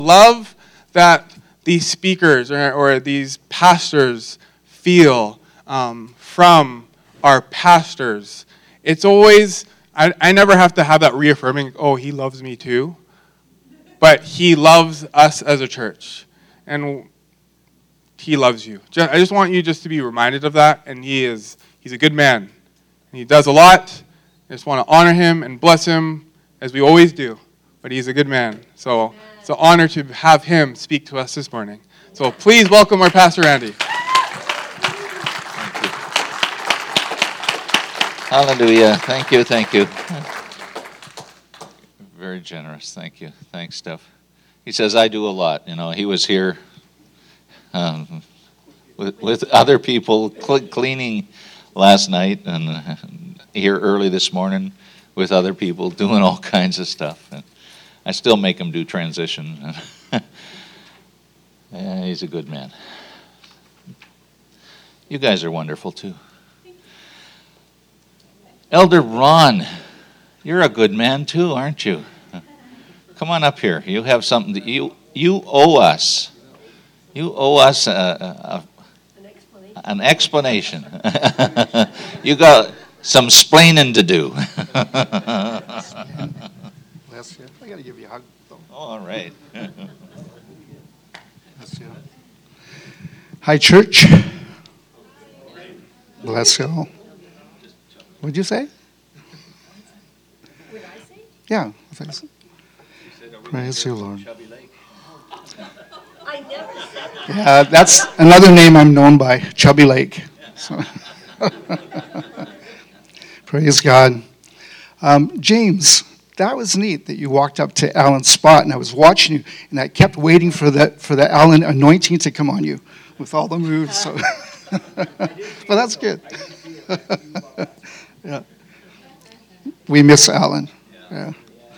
love that these speakers or these pastors feel from our pastors. It's always, I never have to have that reaffirming, oh, he loves me too. But he loves us as a church. And he loves you. I just want you just to be reminded of that. And he's a good man. And he does a lot. I just want to honor him and bless him as we always do. But he's a good man. So it's an honor to have him speak to us this morning. So please welcome our Pastor Randy. Hallelujah. Thank you. Very generous. Thank you. Thanks, Steph. He says, I do a lot. You know, he was here with other people cleaning last night and here early this morning with other people doing all kinds of stuff. And I still make him do transition. Yeah, he's a good man. You guys are wonderful too. Elder Ron, you're a good man too, aren't you? Come on up here. You have something that you owe us. You owe us an explanation. You got some splaining to do. Bless you. I got to give you a hug, though. Oh, all right. Bless you. Hi, church. Bless you all. What'd you say? What did I say? Yeah. I think so. Praise you, Lord. I never said that. Yeah, that's another name I'm known by, Chubby Lake. So. Praise God. James, that was neat that you walked up to Alan's spot, and I was watching you, and I kept waiting for the Alan anointing to come on you with all the moves. So. But that's good. Yeah. We miss Alan. Yeah.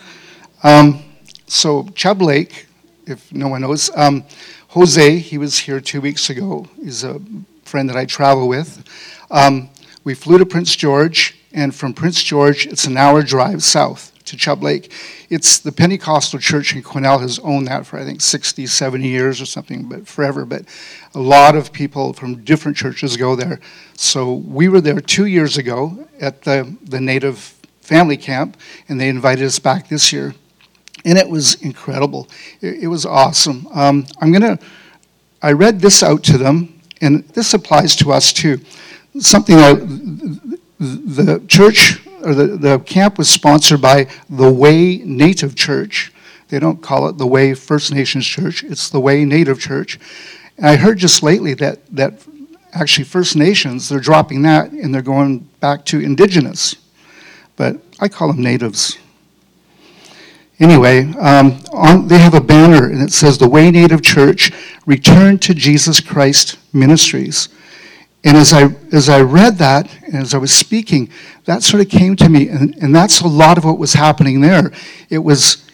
So Chub Lake, if no one knows, Jose, he was here 2 weeks ago. He's a friend that I travel with. We flew to Prince George, and from Prince George, it's an hour drive south to Chub Lake. It's the Pentecostal church in Quesnel has owned that for, I think, 60, 70 years or something, but forever. But a lot of people from different churches go there. So we were there 2 years ago at the Native Family Camp, and they invited us back this year. And it was incredible. It was awesome. I read this out to them, and this applies to us too. Something that the church, or the camp was sponsored by the Way Native Church. They don't call it the Way First Nations Church. It's the Way Native Church. And I heard just lately that actually First Nations, they're dropping that, and they're going back to Indigenous. But I call them Natives. Anyway, they have a banner, and it says, The Way Native Church, Return to Jesus Christ Ministries. And as I read that, and as I was speaking, that sort of came to me, and that's a lot of what was happening there. It was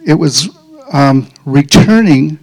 returning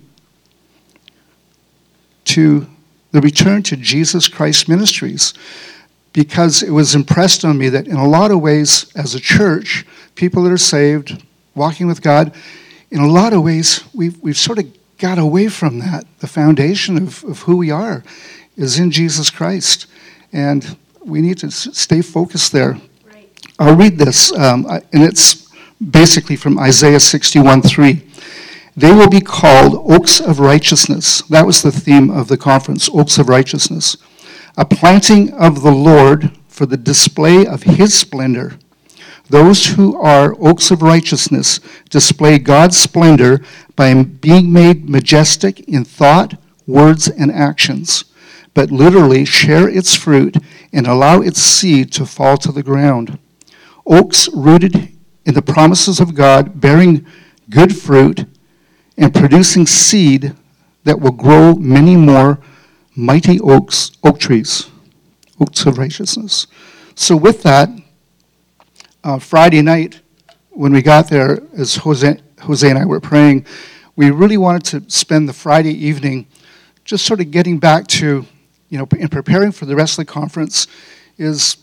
to the return to Jesus Christ Ministries, because it was impressed on me that in a lot of ways, as a church, people that are saved, walking with God, in a lot of ways, we've sort of got away from that. The foundation of who we are is in Jesus Christ, and we need to stay focused there. Right. I'll read this, and it's basically from Isaiah 61:3. They will be called oaks of righteousness. That was the theme of the conference, oaks of righteousness. A planting of the Lord for the display of his splendor. Those who are oaks of righteousness display God's splendor by being made majestic in thought, words, and actions, but literally share its fruit and allow its seed to fall to the ground. Oaks rooted in the promises of God, bearing good fruit and producing seed that will grow many more mighty oak trees, oaks of righteousness. So with that, Friday night, when we got there, as Jose and I were praying, we really wanted to spend the Friday evening just sort of getting back to, in preparing for the rest of the conference, is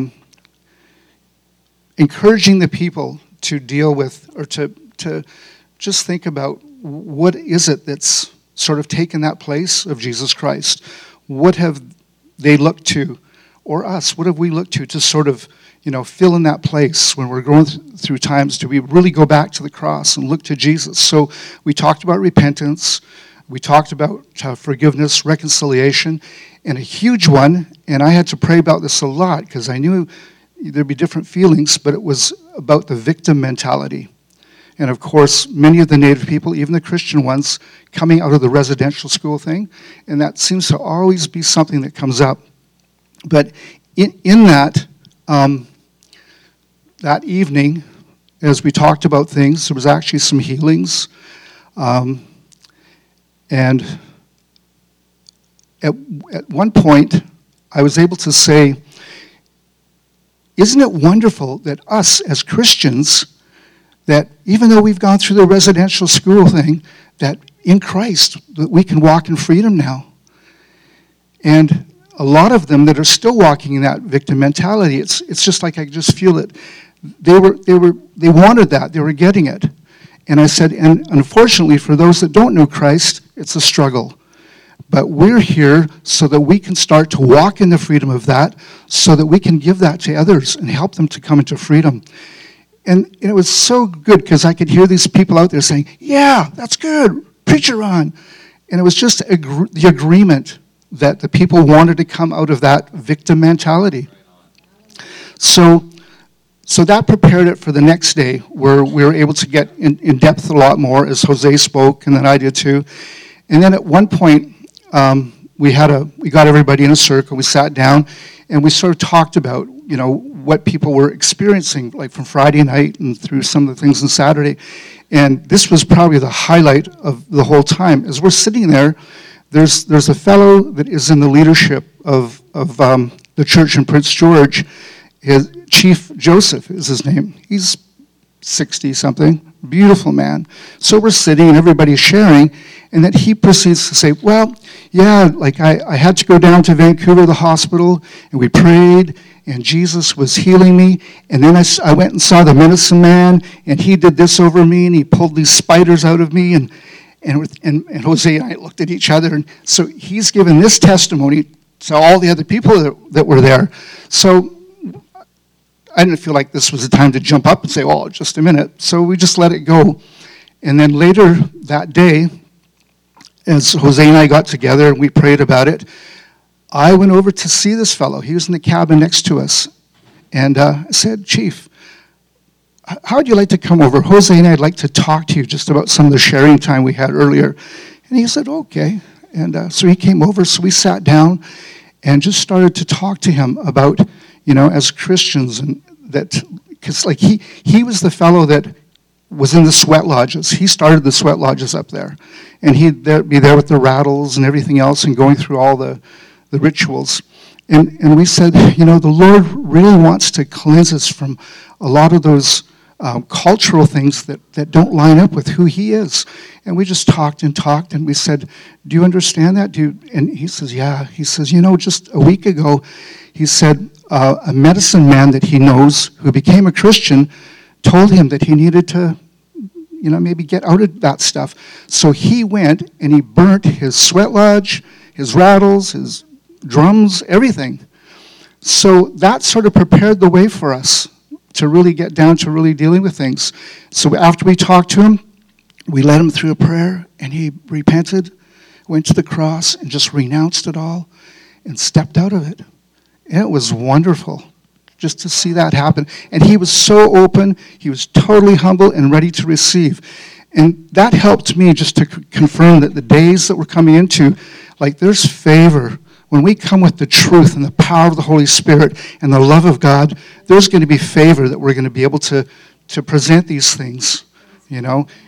encouraging the people to deal with, or to just think about what is it that's sort of taken that place of Jesus Christ? What have they looked to, or us? What have we looked to sort of, fill in that place when we're going through times? Do we really go back to the cross and look to Jesus? So we talked about repentance. We talked about forgiveness, reconciliation, and a huge one, and I had to pray about this a lot because I knew there'd be different feelings, but it was about the victim mentality. And of course, many of the Native people, even the Christian ones, coming out of the residential school thing, and that seems to always be something that comes up. But in that, that evening, as we talked about things, there was actually some healings. And at one point, I was able to say, isn't it wonderful that us as Christians, that even though we've gone through the residential school thing, that in Christ, that we can walk in freedom now. And a lot of them that are still walking in that victim mentality, it's just like I just feel it. They wanted that, they were getting it. And I said, and unfortunately for those that don't know Christ, it's a struggle. But we're here so that we can start to walk in the freedom of that, so that we can give that to others and help them to come into freedom. And it was so good because I could hear these people out there saying, yeah, that's good, preacher on. And it was just the agreement that the people wanted to come out of that victim mentality. So that prepared it for the next day, where we were able to get in depth a lot more as Jose spoke, and then I did too. And then at one point, we got everybody in a circle, we sat down, and we sort of talked about, what people were experiencing, like from Friday night and through some of the things on Saturday. And this was probably the highlight of the whole time. As we're sitting there, there's a fellow that is in the leadership of the church in Prince George. Chief Joseph is his name. He's 60-something, beautiful man. So we're sitting and everybody's sharing, and then he proceeds to say, well, yeah, like I had to go down to Vancouver, the hospital, and we prayed, and Jesus was healing me, and then I went and saw the medicine man, and he did this over me, and he pulled these spiders out of me, and Jose and I looked at each other, and so he's given this testimony to all the other people that were there. So I didn't feel like this was the time to jump up and say, oh, just a minute. So we just let it go. And then later that day, as Jose and I got together and we prayed about it, I went over to see this fellow. He was in the cabin next to us. And I said, Chief, how would you like to come over? Jose and I'd like to talk to you just about some of the sharing time we had earlier. And he said, okay. And so he came over, so we sat down and just started to talk to him about, as Christians, and that, because like he was the fellow that was in the sweat lodges. He started the sweat lodges up there. And he'd be there with the rattles and everything else and going through all the rituals. And we said, the Lord really wants to cleanse us from a lot of those cultural things that don't line up with who he is. And we just talked, and we said, do you understand that? And he says, yeah. He says, just a week ago, he said, a medicine man that he knows who became a Christian told him that he needed to, maybe get out of that stuff. So he went and he burnt his sweat lodge, his rattles, his drums, everything. So that sort of prepared the way for us to really get down to really dealing with things. So after we talked to him, we led him through a prayer, and he repented, went to the cross, and just renounced it all and stepped out of it. And it was wonderful just to see that happen. And he was so open, he was totally humble and ready to receive. And that helped me just to confirm that the days that we're coming into, like there's favor. When we come with the truth and the power of the Holy Spirit and the love of God, there's going to be favor that we're going to be able to present these things, in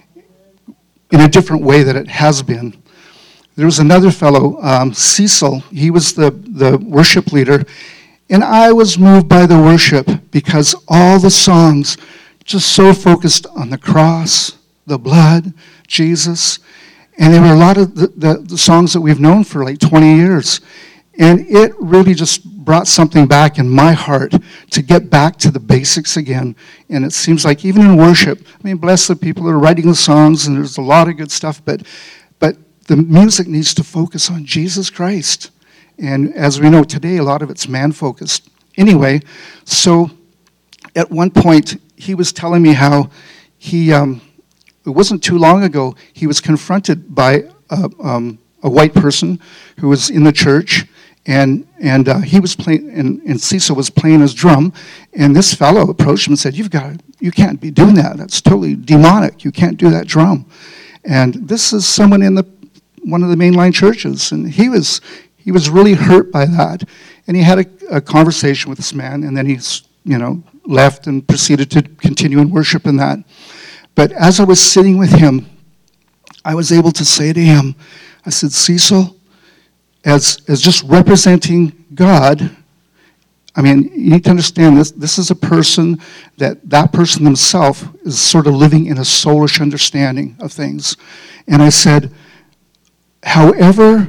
a different way that it has been. There was another fellow, Cecil. He was the worship leader. And I was moved by the worship because all the songs just so focused on the cross, the blood, Jesus. And they were a lot of the songs that we've known for like 20 years. And it really just brought something back in my heart to get back to the basics again. And it seems like even in worship, I mean, bless the people that are writing the songs, and there's a lot of good stuff, but the music needs to focus on Jesus Christ. And as we know today, a lot of it's man-focused. Anyway, so at one point, he was telling me how he, it wasn't too long ago, he was confronted by a white person who was in the church, and he was playing, and Cecil was playing his drum, and this fellow approached him and said, you can't be doing that. That's totally demonic. You can't do that drum. And this is someone in one of the mainline churches, and he was really hurt by that. And he had a conversation with this man, and then he, left and proceeded to continue in worship in that. But as I was sitting with him, I was able to say to him, I said, Cecil, as just representing God, I mean, you need to understand this. This is a person that person themselves is sort of living in a soulish understanding of things. And I said, however,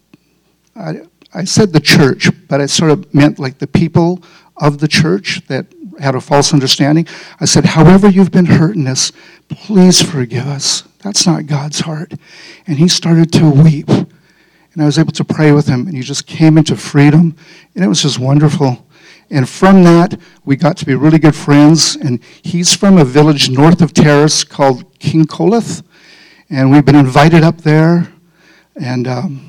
I said the church, but I sort of meant like the people of the church that had a false understanding. I said, however you've been hurt in this, please forgive us. That's not God's heart. And he started to weep. And I was able to pray with him, and he just came into freedom, and it was just wonderful. And from that, we got to be really good friends, and he's from a village north of Terrace called King Coleth, and we've been invited up there. And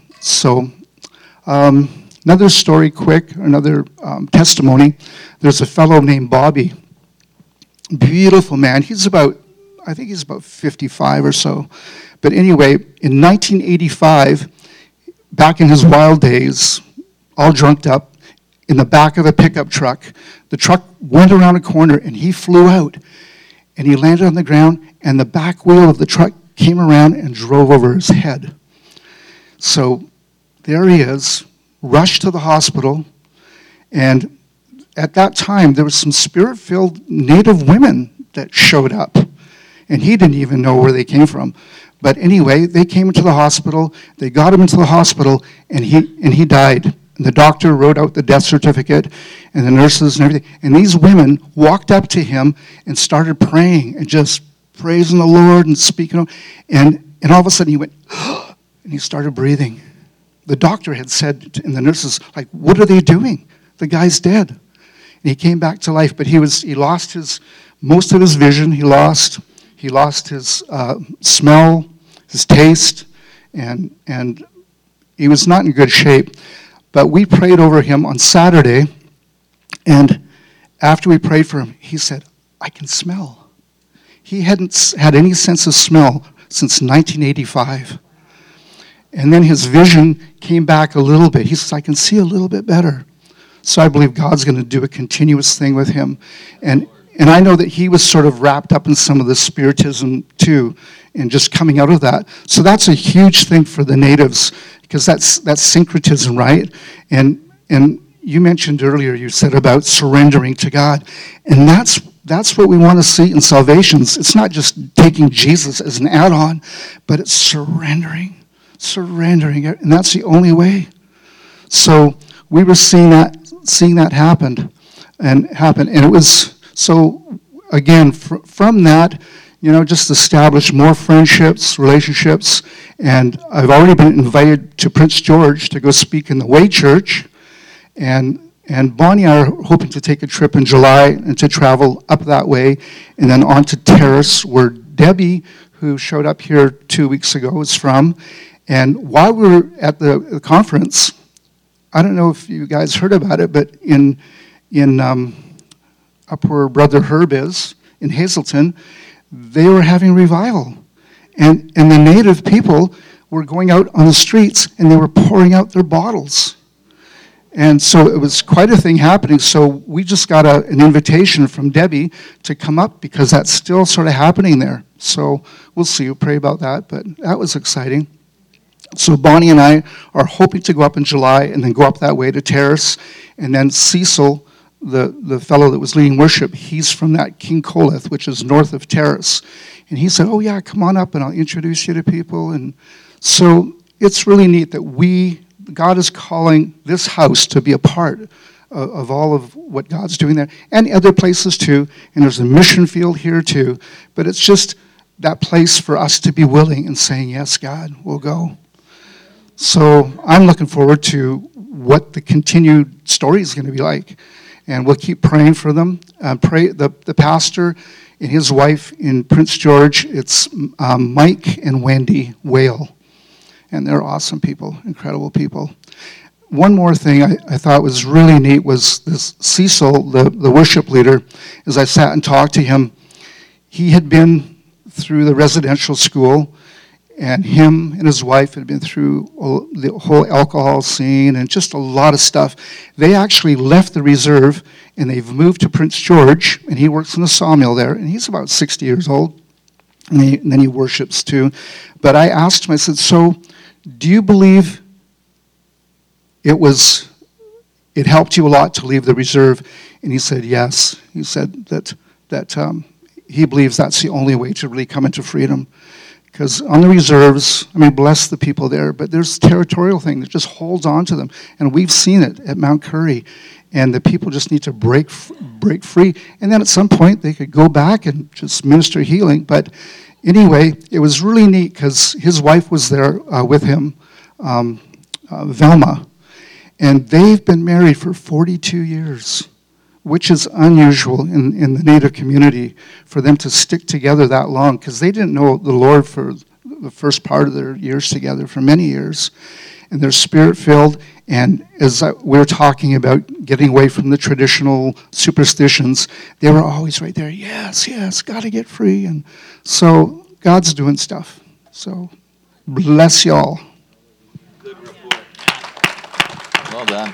another story quick, another testimony. There's a fellow named Bobby, beautiful man. I think he's about 55 or so. But anyway, in 1985, back in his wild days, all drunked up, in the back of a pickup truck, the truck went around a corner and he flew out. And he landed on the ground, and the back wheel of the truck came around and drove over his head. So there he is, rushed to the hospital, and at that time there was some spirit-filled Native women that showed up, and he didn't even know where they came from. But anyway, they came into the hospital, they got him into the hospital, and he died. And the doctor wrote out the death certificate, and the nurses and everything, and these women walked up to him and started praying and just praising the Lord and speaking, and all of a sudden he went, and he started breathing. The doctor had said, and the nurses, like, what are they doing? The guy's dead. And he came back to life, but he lost most of his vision. He lost his smell, his taste, and he was not in good shape. But we prayed over him on Saturday, and after we prayed for him, he said, I can smell. He hadn't had any sense of smell since 1985. And then his vision came back a little bit. He says, I can see a little bit better. So I believe God's going to do a continuous thing with him. And I know that he was sort of wrapped up in some of the spiritism too, and just coming out of that. So that's a huge thing for the natives, because that's syncretism, right? And you mentioned earlier, you said about surrendering to God. And that's what we want to see in salvations. It's not just taking Jesus as an add-on, but it's surrendering it, and that's the only way. So we were seeing that happen, and it was so. Again, from that, just establish more friendships, relationships, and I've already been invited to Prince George to go speak in the Way Church, and Bonnie and I are hoping to take a trip in July and to travel up that way, and then on to Terrace, where Debbie, who showed up here 2 weeks ago, is from. And while we were at the conference, I don't know if you guys heard about it, but in up where Brother Herb is, in Hazelton, they were having revival. And the native people were going out on the streets, and they were pouring out their bottles. And so it was quite a thing happening. So we just got an invitation from Debbie to come up, because that's still sort of happening there. So we'll see. We'll pray about that. But that was exciting. So Bonnie and I are hoping to go up in July and then go up that way to Terrace. And then Cecil, the fellow that was leading worship, he's from that King Coleth, which is north of Terrace. And he said, oh yeah, come on up and I'll introduce you to people. And so it's really neat that we God is calling this house to be a part of all of what God's doing there, and other places too. And there's a mission field here too. But it's just that place for us to be willing and saying, yes, God, we'll go. So I'm looking forward to what the continued story is going to be like. And we'll keep praying for them. Pray the pastor and his wife in Prince George, it's Mike and Wendy Whale. And they're awesome people, incredible people. One more thing I thought was really neat was this Cecil, the worship leader, as I sat and talked to him, he had been through the residential school, and him and his wife had been through the whole alcohol scene and just a lot of stuff. They actually left the reserve, and they've moved to Prince George, and he works in a sawmill there, and he's about 60 years old, and then he worships too. But I asked him, I said, so do you believe it helped you a lot to leave the reserve? And he said, yes. He said that he believes that's the only way to really come into freedom. Because on the reserves, bless the people there, but there's a territorial thing that just holds on to them. And we've seen it at Mount Curry. And the people just need to break free. And then at some point, they could go back and just minister healing. But anyway, it was really neat because his wife was there with him, Velma. And they've been married for 42 years. Which is unusual in the Native community for them to stick together that long, because they didn't know the Lord for the first part of their years together, for many years. And they're spirit-filled, and as we were talking about getting away from the traditional superstitions, they were always right there, yes, got to get free. And so God's doing stuff. So bless y'all. Good report. Well done.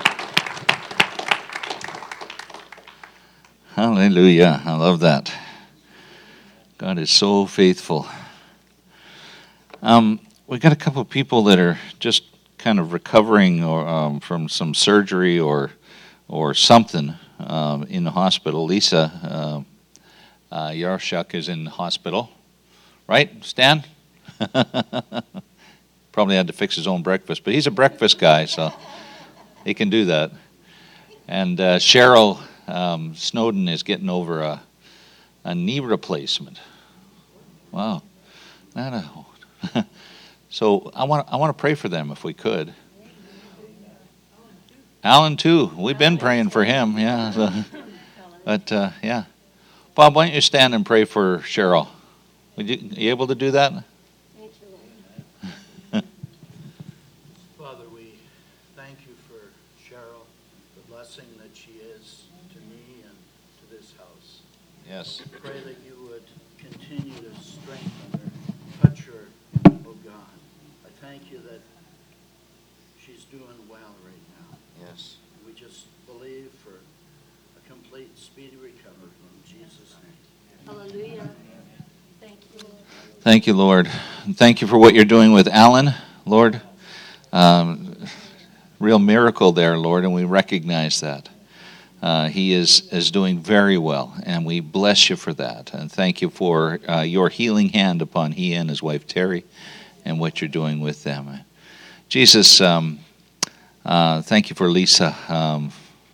Hallelujah. I love that. God is so faithful. We got a couple of people that are just kind of recovering or from some surgery or something in the hospital. Lisa Yaroshuk is in the hospital. Right, Stan? Probably had to fix his own breakfast, but he's a breakfast guy, so he can do that. And Cheryl Snowden is getting over a knee replacement. Wow. So I want to pray for them if we could. Alan too. We've been praying for him. Yeah. So, but yeah. Bob, why don't you stand and pray for Cheryl? Are you able to do that? Father, we thank you for Cheryl, the blessing that she is to me and to this house. Yes. Pray that you would continue to strengthen her, touch her, oh God. I thank you that she's doing well right now. Yes. We just believe for a complete, speedy recovery in Jesus' name. Hallelujah. Thank you. Thank you, Lord. And thank you for what you're doing with Alan, Lord. Real miracle there, Lord, and we recognize that. He is doing very well, and we bless you for that. And thank you for your healing hand upon he and his wife, Terry, and what you're doing with them. Jesus, thank you for Lisa.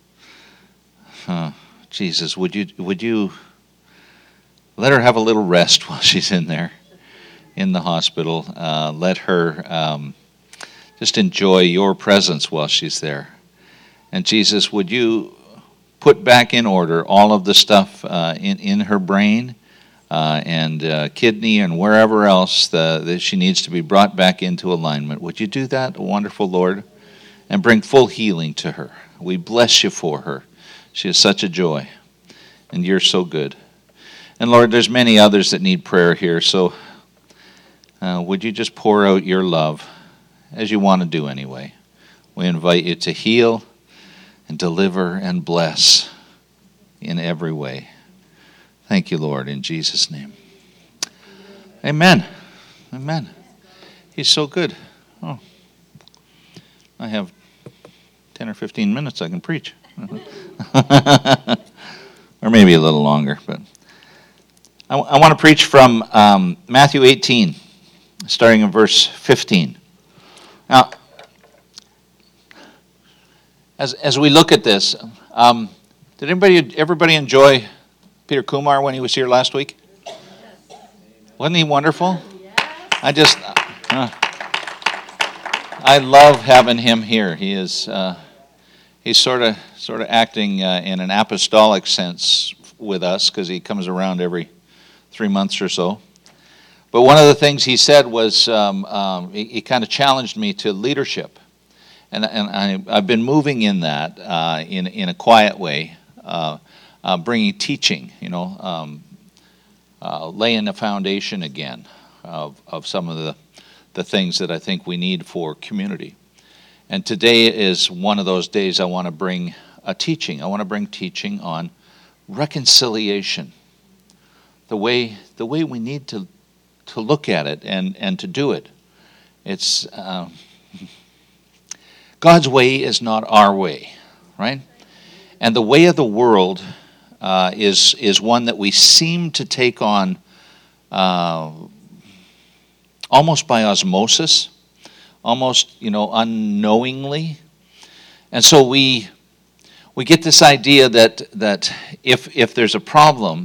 Jesus, would you let her have a little rest while she's in there, in the hospital. Let her just enjoy your presence while she's there. And Jesus, would you put back in order all of the stuff in her brain and kidney and wherever else that she needs to be brought back into alignment? Would you do that, wonderful Lord, and bring full healing to her? We bless you for her. She is such a joy, and you're so good. And Lord, there's many others that need prayer here, so would you just pour out your love, as you want to do anyway. We invite you to heal and deliver and bless in every way. Thank you, Lord, in Jesus' name. Amen. Amen. He's so good. Oh, I have 10 or 15 minutes I can preach. Or maybe a little longer, but I want to preach from Matthew 18, starting in verse 15. Now, As we look at this, did everybody enjoy Peter Kumar when he was here last week? Wasn't he wonderful? I love having him here. He is he's sort of acting in an apostolic sense with us because he comes around every 3 months or so. But one of the things he said was he kind of challenged me to leadership. And I've been moving in that in a quiet way, bringing teaching, laying a foundation again of some of the things that I think we need for community. And today is one of those days I want to bring a teaching. I want to bring teaching on reconciliation, the way we need to look at it and to do it. It's God's way is not our way, right? And the way of the world is one that we seem to take on almost by osmosis, almost unknowingly, and so we get this idea that if there's a problem,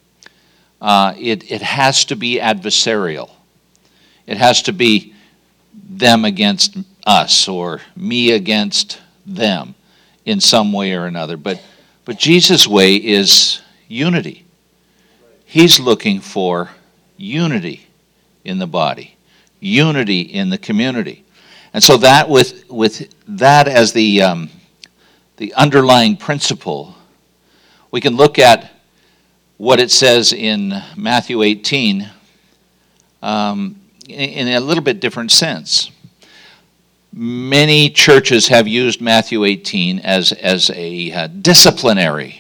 it has to be adversarial. It has to be them against us or me against them in some way or another. But Jesus' way is unity. He's looking for unity in the body, unity in the community. And so that with that as the underlying principle, we can look at what it says in Matthew 18 in a little bit different sense. Many churches have used Matthew 18 as a disciplinary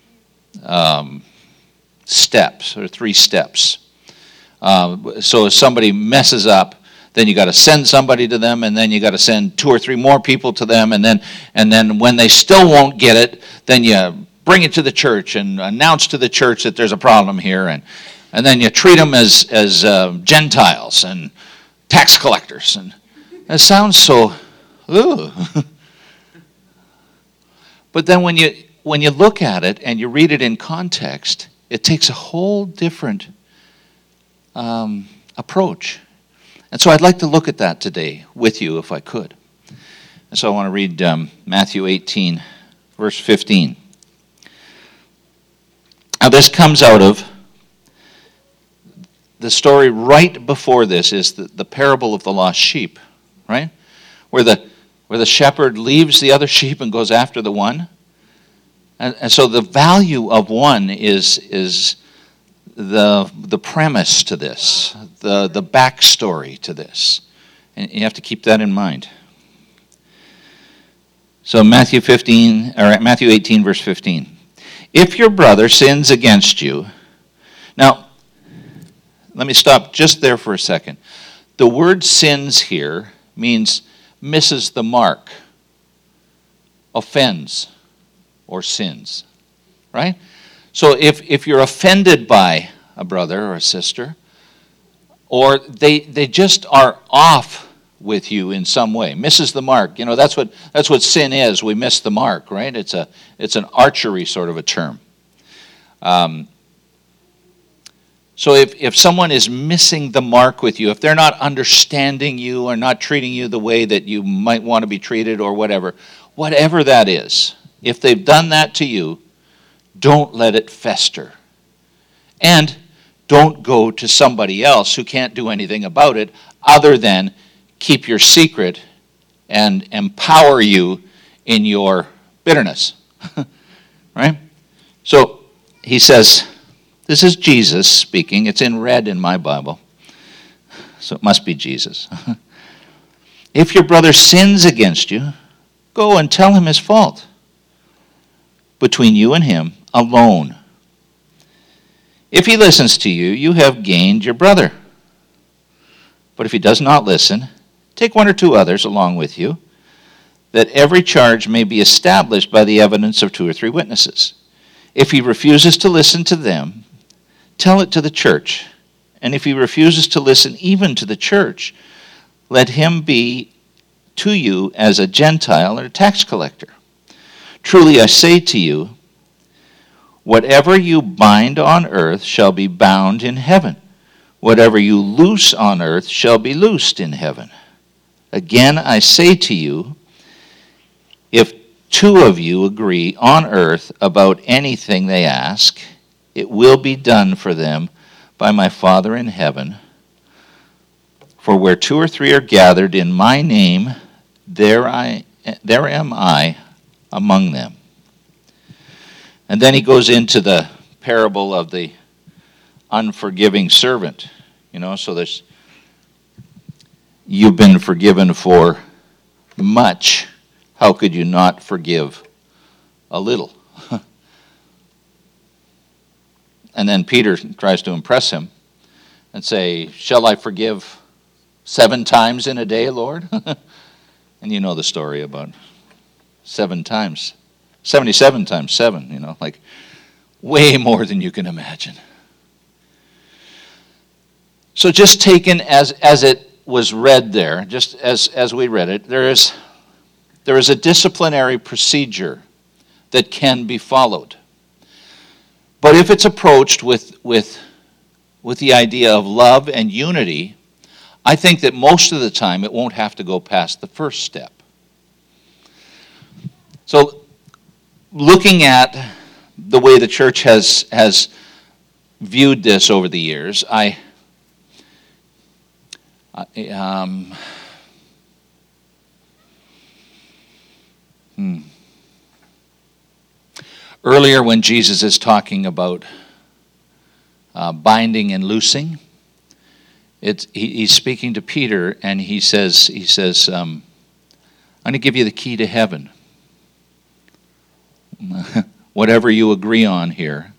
steps, or 3 steps. So if somebody messes up, then you got to send somebody to them, and then you got to send 2 or 3 more people to them, and then when they still won't get it, then you bring it to the church and announce to the church that there's a problem here, and then you treat them as Gentiles and tax collectors. And it sounds so, ooh. But then when you look at it and you read it in context, it takes a whole different approach. And so I'd like to look at that today with you if I could. And so I want to read Matthew 18, verse 15. Now this comes out of the story right before this is the parable of the lost sheep, right? Where the shepherd leaves the other sheep and goes after the one. And so the value of one is the premise to this, the backstory to this. And you have to keep that in mind. So Matthew 18, verse 15. If your brother sins against you. Now, let me stop just there for a second. The word sins here means misses the mark, offends, or sins, right? So if you're offended by a brother or a sister, or they just are off with you in some way, misses the mark. That's what sin is. We miss the mark, right? It's an archery sort of a term. So if someone is missing the mark with you, if they're not understanding you or not treating you the way that you might want to be treated or whatever that is, if they've done that to you, don't let it fester. And don't go to somebody else who can't do anything about it other than keep your secret and empower you in your bitterness. Right? So he says, this is Jesus speaking. It's in red in my Bible. So it must be Jesus. If your brother sins against you, go and tell him his fault between you and him alone. If he listens to you, you have gained your brother. But if he does not listen, take 1 or 2 others along with you, that every charge may be established by the evidence of 2 or 3 witnesses. If he refuses to listen to them, tell it to the church. And if he refuses to listen even to the church, let him be to you as a Gentile or a tax collector. Truly I say to you, whatever you bind on earth shall be bound in heaven. Whatever you loose on earth shall be loosed in heaven. Again I say to you, if two of you agree on earth about anything they ask, it will be done for them by my Father in heaven. For where two or three are gathered in my name, there am I among them. And then he goes into the parable of the unforgiving servant. So there's, you've been forgiven for much. How could you not forgive a little? And then Peter tries to impress him and say, shall I forgive 7 times in a day, Lord? And you know the story about 7 times, 77 times 7, like way more than you can imagine. So just taken as it was read there, just as we read it, there is a disciplinary procedure that can be followed. But if it's approached with the idea of love and unity, I think that most of the time it won't have to go past the first step. So looking at the way the church has viewed this over the years, earlier when Jesus is talking about binding and loosing, he's speaking to Peter, and he says, I'm going to give you the key to heaven. Whatever you agree on here,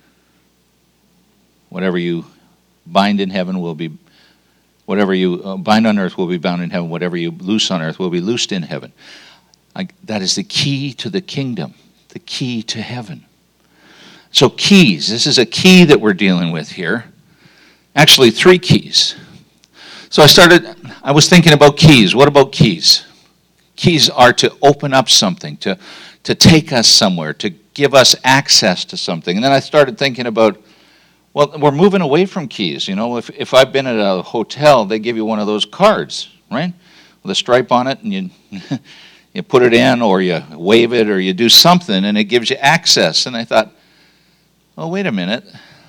whatever you bind in heaven will be, whatever you bind on earth will be bound in heaven. Whatever you loose on earth will be loosed in heaven. That is the key to the kingdom, the key to heaven. So keys, this is a key that we're dealing with here. Actually, 3 keys. So I was thinking about keys. What about keys? Keys are to open up something, to take us somewhere, to give us access to something. And then I started thinking about, well, we're moving away from keys. If I've been at a hotel, they give you one of those cards, right? With a stripe on it, and you put it in, or you wave it, or you do something, and it gives you access. And I thought, oh, wait a minute.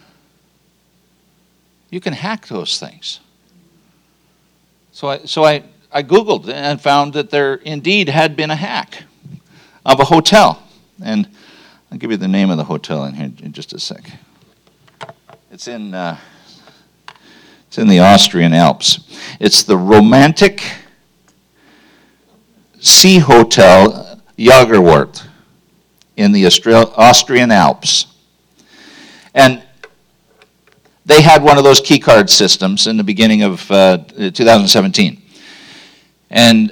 You can hack those things. So I Googled and found that there indeed had been a hack of a hotel. And I'll give you the name of the hotel in here in just a sec. It's in the Austrian Alps. It's the Romantic Sea Hotel Jagerwort in the Austrian Alps. And they had one of those key card systems in the beginning of 2017. And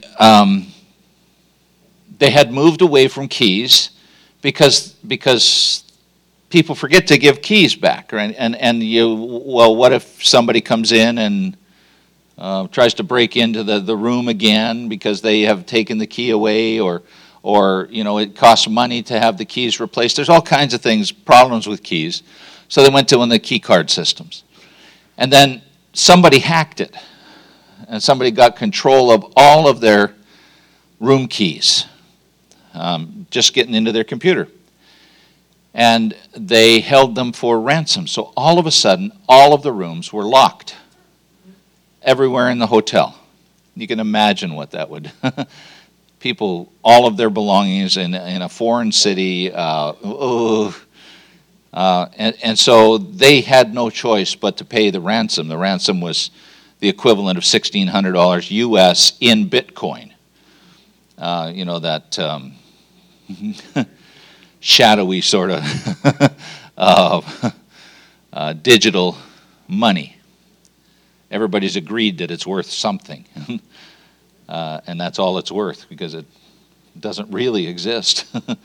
they had moved away from keys because people forget to give keys back, right? And what if somebody comes in and tries to break into the room again because they have taken the key away, or it costs money to have the keys replaced. There's all kinds of things, problems with keys. So they went to one of the key card systems. And then somebody hacked it. And somebody got control of all of their room keys, just getting into their computer. And they held them for ransom. So all of a sudden, all of the rooms were locked everywhere in the hotel. You can imagine what that would... People, all of their belongings in a foreign city, and so they had no choice but to pay the ransom. The ransom was the equivalent of $1,600 US in Bitcoin. That shadowy sort of digital money. Everybody's agreed that it's worth something. And that's all it's worth, because it doesn't really exist.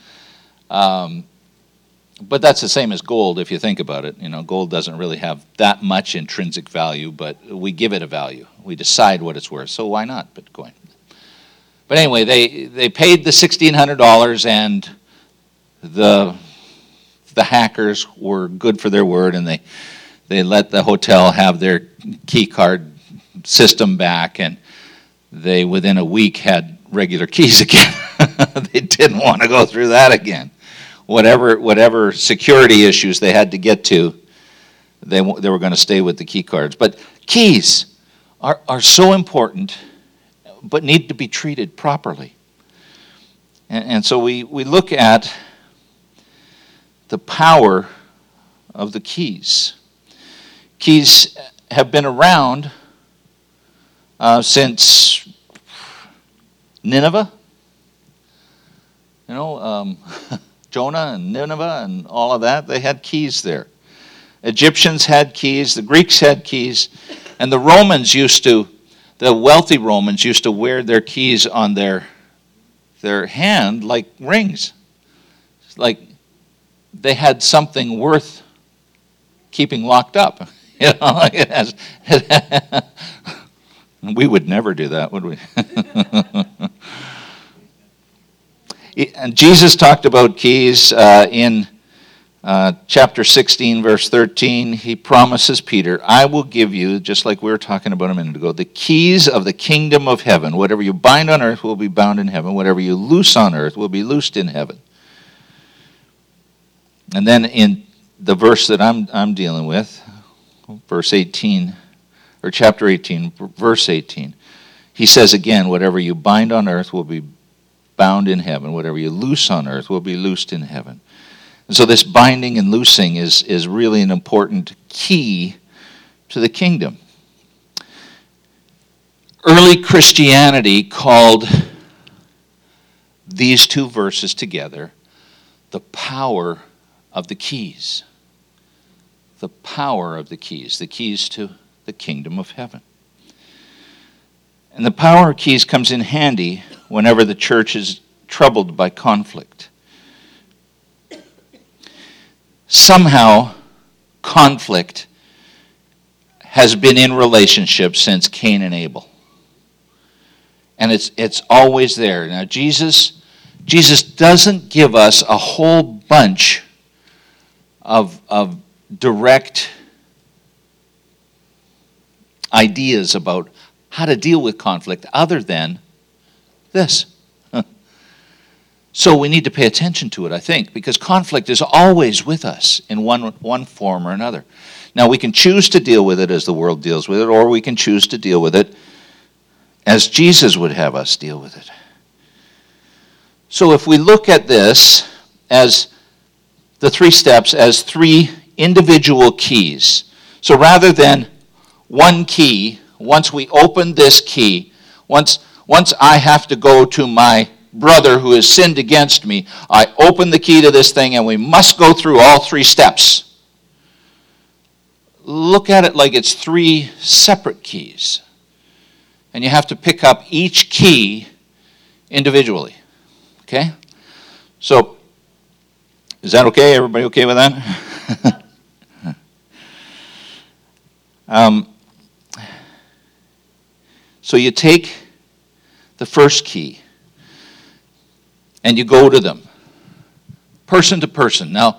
But that's the same as gold, if you think about it. Gold doesn't really have that much intrinsic value, but we give it a value. We decide what it's worth, so why not Bitcoin? But anyway, they paid the $1,600, and the hackers were good for their word, and they let the hotel have their key card system back, and they within a week had regular keys again. They didn't want to go through that again. Whatever security issues they had to get to, they were going to stay with the key cards. But keys are so important, but need to be treated properly. And so we look at the power of the keys. Keys have been around since Nineveh. Jonah and Nineveh and all of that, they had keys there. Egyptians had keys, the Greeks had keys, and the wealthy Romans used to wear their keys on their hand like rings. It's like they had something worth keeping locked up. We would never do that, would we? And Jesus talked about keys in chapter 16, verse 13. He promises Peter, I will give you, just like we were talking about a minute ago, the keys of the kingdom of heaven. Whatever you bind on earth will be bound in heaven. Whatever you loose on earth will be loosed in heaven. And then in the verse that I'm dealing with, verse 18, or chapter 18, verse 18, he says again, whatever you bind on earth will be bound in heaven. Whatever you loose on earth will be loosed in heaven. And so this binding and loosing is really an important key to the kingdom. Early Christianity called these two verses together the power of the keys. The power of the keys to the kingdom of heaven. And the power of keys comes in handy whenever the church is troubled by conflict. Somehow, conflict has been in relationship since Cain and Abel. And it's always there. Now, Jesus doesn't give us a whole bunch of direct ideas about how to deal with conflict other than this. So we need to pay attention to it, I think, because conflict is always with us in one form or another. Now, we can choose to deal with it as the world deals with it, or we can choose to deal with it as Jesus would have us deal with it. So if we look at this as the 3 steps as 3 individual keys, so rather than one key, once we open this key, once I have to go to my brother who has sinned against me, I open the key to this thing and we must go through all 3 steps. Look at it like it's 3 separate keys. And you have to pick up each key individually. Okay? So, is that okay? Everybody okay with that? So you take the first key and you go to them, person to person. Now,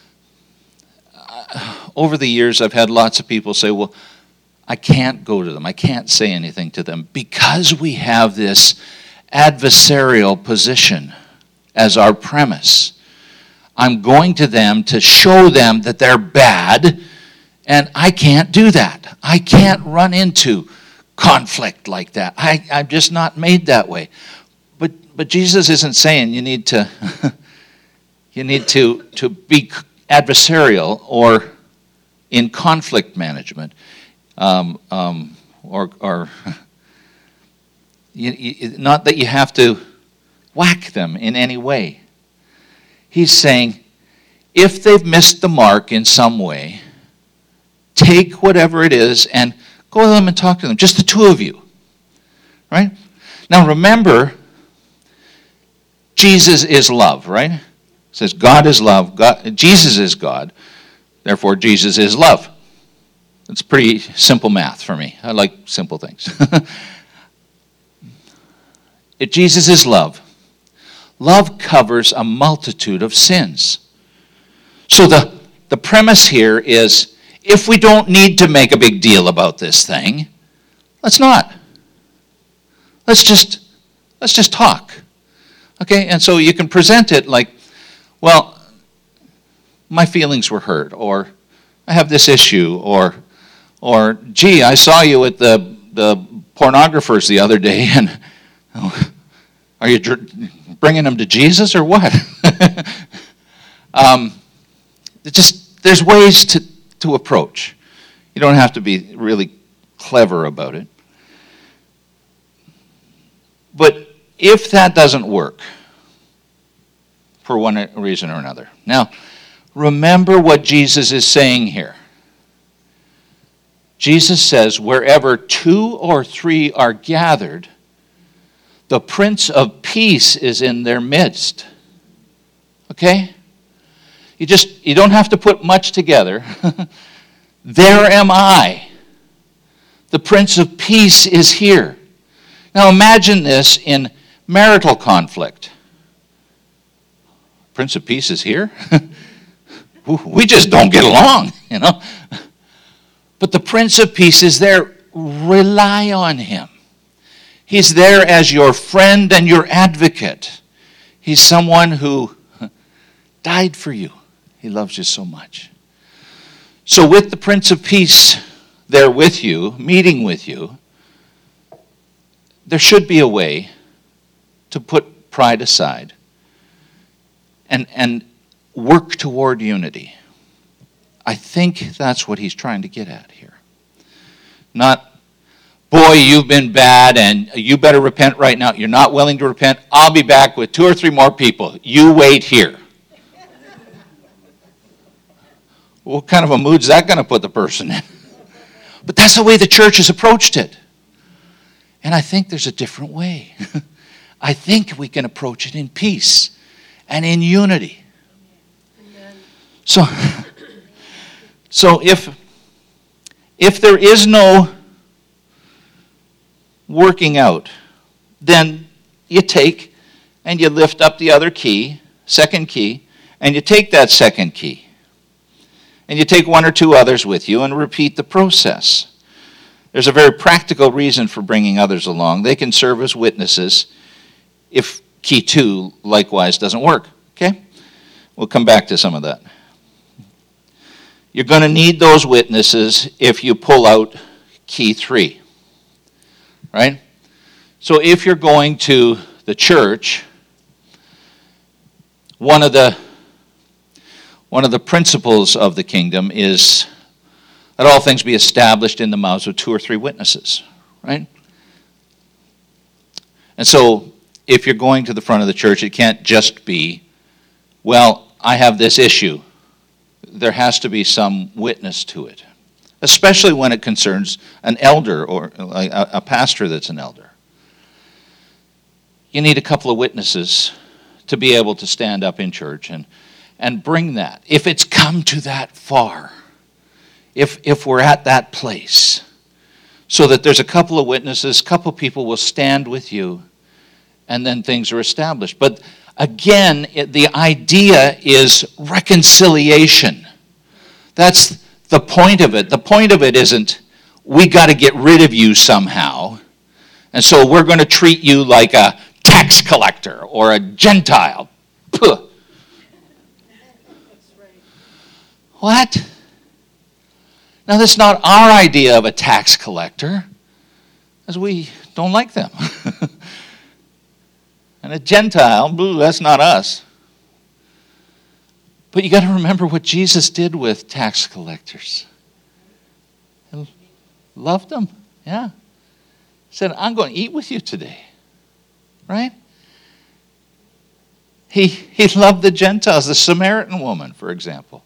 over the years, I've had lots of people say, well, I can't go to them. I can't say anything to them because we have this adversarial position as our premise. I'm going to them to show them that they're bad, and I can't do that. I can't run into conflict like that. I'm just not made that way. But Jesus isn't saying you need to be adversarial or in conflict management, or not that you have to whack them in any way. He's saying, if they've missed the mark in some way, take whatever it is and go to them and talk to them, just the 2 of you. Right? Now remember, Jesus is love, right? It says God is love, Jesus is God, therefore Jesus is love. It's pretty simple math for me. I like simple things. If Jesus is love, Love covers a multitude of sins. So the premise here is, if we don't need to make a big deal about this thing, let's not. Let's just talk. Okay? And so you can present it like, well, my feelings were hurt, or I have this issue, or gee, I saw you at the pornographers the other day, and are you bringing them to Jesus or what? There's ways to approach. You don't have to be really clever about it. But if that doesn't work, for one reason or another. Now, remember what Jesus is saying here. Jesus says, wherever 2 or 3 are gathered, the Prince of Peace is in their midst. Okay? You don't have to put much together. There am I. The Prince of Peace is here. Now imagine this in marital conflict. Prince of Peace is here? We just don't get along, you know. But the Prince of Peace is there. Rely on him. He's there as your friend and your advocate. He's someone who died for you. He loves you so much. So with the Prince of Peace there with you, meeting with you, there should be a way to put pride aside and work toward unity. I think that's what he's trying to get at here. Not, boy, you've been bad and you better repent right now. You're not willing to repent. I'll be back with 2 or 3 more people. You wait here. What kind of a mood's that going to put the person in? But that's the way the church has approached it. And I think there's a different way. I think we can approach it in peace and in unity. Amen. So if there is no working out, then you take and you lift up the other key, second key, and you take that second key. And you take 1 or 2 others with you and repeat the process. There's a very practical reason for bringing others along. They can serve as witnesses if key 2 likewise doesn't work. Okay? We'll come back to some of that. You're going to need those witnesses if you pull out key 3. Right? So if you're going to the church, one of the principles of the kingdom is that all things be established in the mouths of 2 or 3 witnesses, right? And so if you're going to the front of the church, it can't just be, well, I have this issue. There has to be some witness to it, especially when it concerns an elder or a pastor that's an elder. You need a couple of witnesses to be able to stand up in church and bring that. If it's come to that far, if we're at that place, so that there's a couple of witnesses, a couple of people will stand with you, and then things are established. But again, the idea is reconciliation. That's the point of it. The point of it isn't, we got to get rid of you somehow, and so we're going to treat you like a tax collector or a Gentile. Puh. What? Now, that's not our idea of a tax collector, as we don't like them. And a Gentile, that's not us. But you got to remember what Jesus did with tax collectors. He loved them, yeah. He said, I'm going to eat with you today, right? He loved the Gentiles, the Samaritan woman, for example.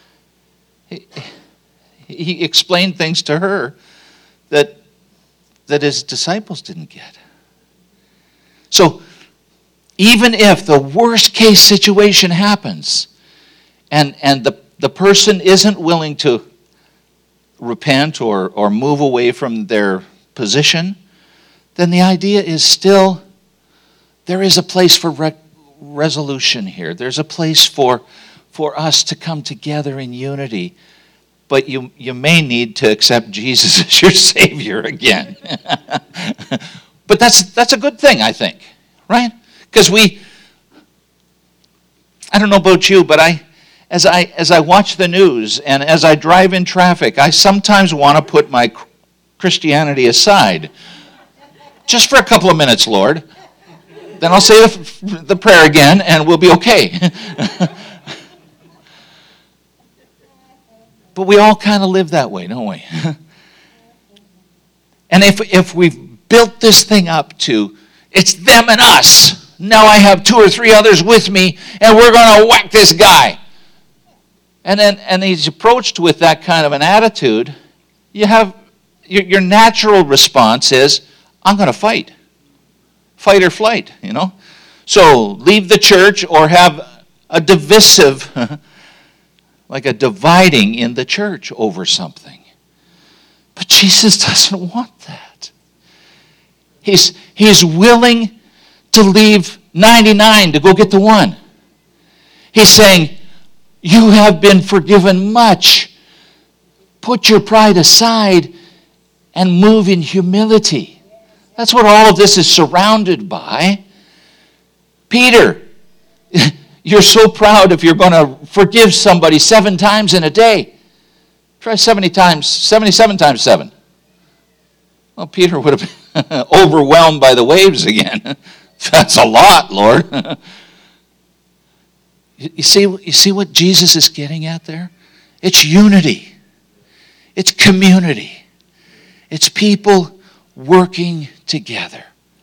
He explained things to her that his disciples didn't get. So even if the worst case situation happens and the person isn't willing to repent or move away from their position, then the idea is still there is a place for resolution here. There's a place for us to come together in unity. But you may need to accept Jesus as your Savior again. But that's a good thing, I think, right? Because I don't know about you, but as I watch the news and as I drive in traffic, I sometimes want to put my Christianity aside. Just for a couple of minutes, Lord. Then I'll say the prayer again and we'll be okay. But we all kind of live that way, don't we? And if we've built this thing up to, it's them and us. Now I have 2 or 3 others with me, and we're going to whack this guy. And he's approached with that kind of an attitude. You have your natural response is, I'm going to fight. Fight or flight, So leave the church or have a divisive like a dividing in the church over something. But Jesus doesn't want that. He's willing to leave 99 to go get the one. He's saying, you have been forgiven much. Put your pride aside and move in humility. That's what all of this is surrounded by. Peter, you're so proud if you're going to forgive somebody 7 times in a day. Try 77 times 7. Well, Peter would have been overwhelmed by the waves again. That's a lot, Lord. You see what Jesus is getting at there? It's unity. It's community. It's people working together.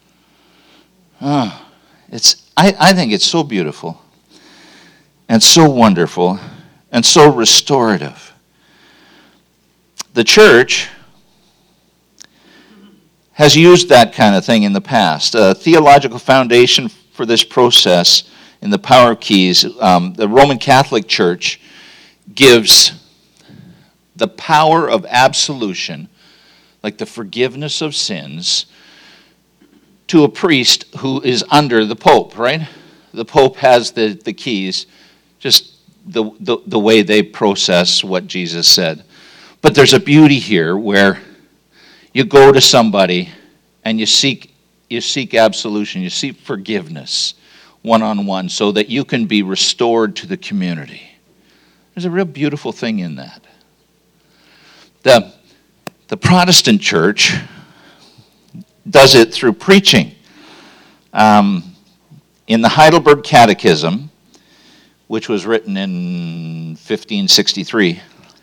I think it's so beautiful. And so wonderful, and so restorative. The church has used that kind of thing in the past. A theological foundation for this process in the Power of Keys, the Roman Catholic Church gives the power of absolution, like the forgiveness of sins, to a priest who is under the Pope, right? The Pope has the keys, just the way they process what Jesus said. But there's a beauty here where you go to somebody and you seek absolution, you seek forgiveness one-on-one so that you can be restored to the community. There's a real beautiful thing in that. The Protestant church does it through preaching. In the Heidelberg Catechism, which was written in 1563,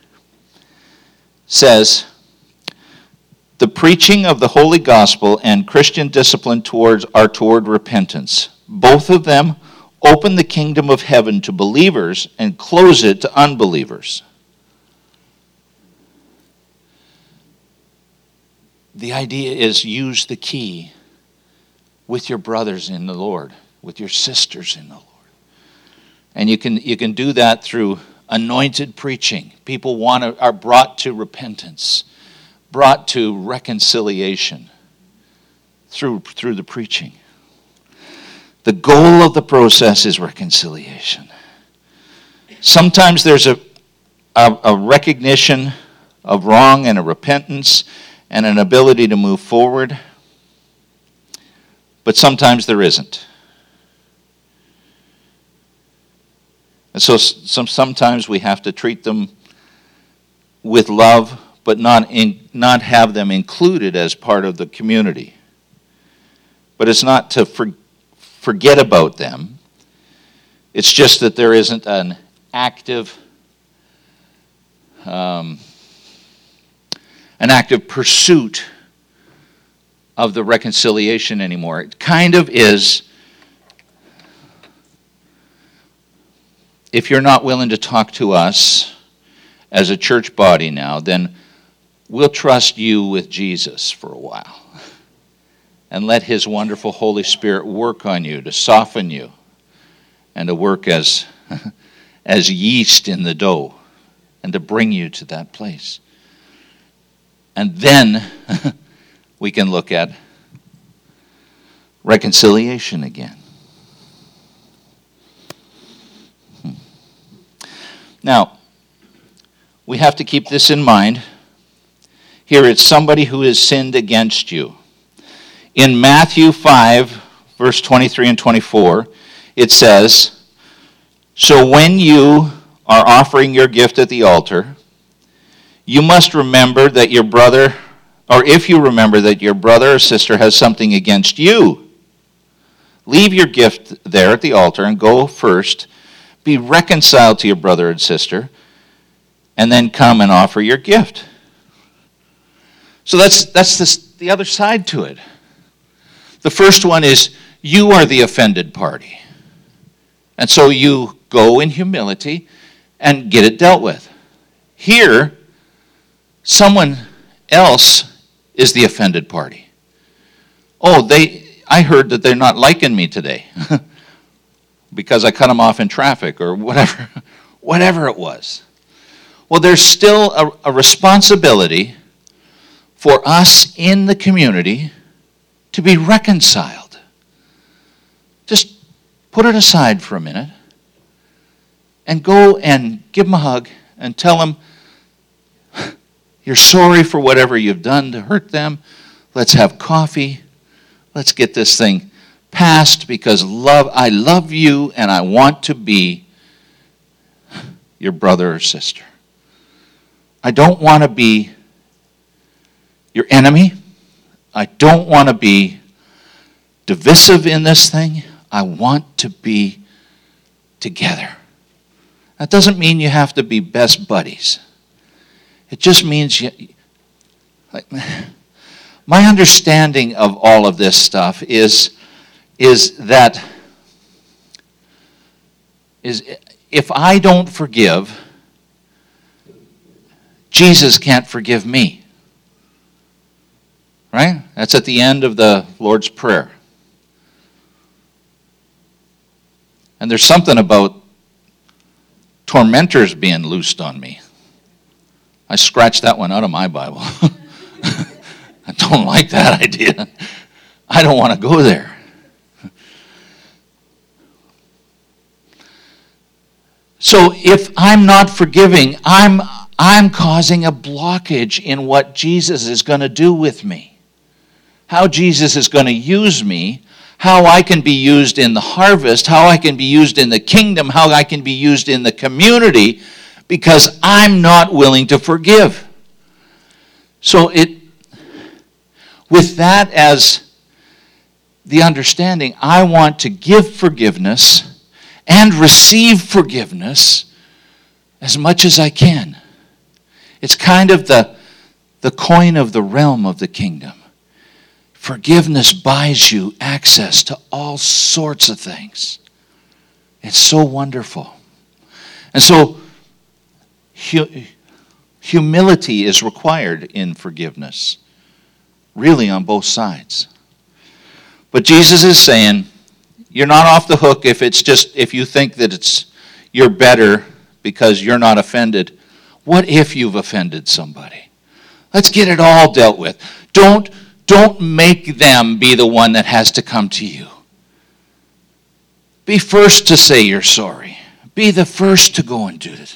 says, the preaching of the Holy Gospel and Christian discipline are toward repentance. Both of them open the kingdom of heaven to believers and close it to unbelievers. The idea is use the key with your brothers in the Lord, with your sisters in the Lord. And you can do that through anointed preaching. People are brought to repentance, brought to reconciliation through the preaching. The goal of the process is reconciliation. Sometimes there's a recognition of wrong and a repentance and an ability to move forward, but sometimes there isn't. And so sometimes we have to treat them with love, but not have them included as part of the community. But it's not to forget about them. It's just that there isn't an active pursuit of the reconciliation anymore. It kind of is, if you're not willing to talk to us as a church body now, then we'll trust you with Jesus for a while. And let his wonderful Holy Spirit work on you to soften you and to work as yeast in the dough and to bring you to that place. And then we can look at reconciliation again. Now, we have to keep this in mind. Here it's somebody who has sinned against you. In Matthew 5, verse 23 and 24, it says, "So when you are offering your gift at the altar, you must remember that your brother, or if you remember that your brother or sister has something against you, leave your gift there at the altar and go first, be reconciled to your brother and sister, and then come and offer your gift." So that's the other side to it. The first one is you are the offended party. And so you go in humility and get it dealt with. Here, someone else is the offended party. Oh, I heard that they're not liking me today because I cut them off in traffic or whatever it was. Well, there's still a responsibility for us in the community to be reconciled. Just put it aside for a minute and go and give them a hug and tell them you're sorry for whatever you've done to hurt them. Let's have coffee. Let's get this thing passed because I love you and I want to be your brother or sister. I don't want to be your enemy. I don't want to be divisive in this thing. I want to be together. That doesn't mean you have to be best buddies. It just means my understanding of all of this stuff is that if I don't forgive, Jesus can't forgive me. Right? That's at the end of the Lord's Prayer. And there's something about tormentors being loosed on me. I scratched that one out of my Bible. I don't like that idea. I don't want to go there. So if I'm not forgiving, I'm causing a blockage in what Jesus is going to do with me. How Jesus is going to use me, how I can be used in the harvest, how I can be used in the kingdom, how I can be used in the community, because I'm not willing to forgive. So with that as the understanding, I want to give forgiveness and receive forgiveness as much as I can. It's kind of the coin of the realm of the kingdom. Forgiveness buys you access to all sorts of things. It's so wonderful. And so humility is required in forgiveness, really on both sides. But Jesus is saying, you're not off the hook if you think that you're better because you're not offended. What if you've offended somebody? Let's get it all dealt with. Don't make them be the one that has to come to you. Be first to say you're sorry. Be the first to go and do it.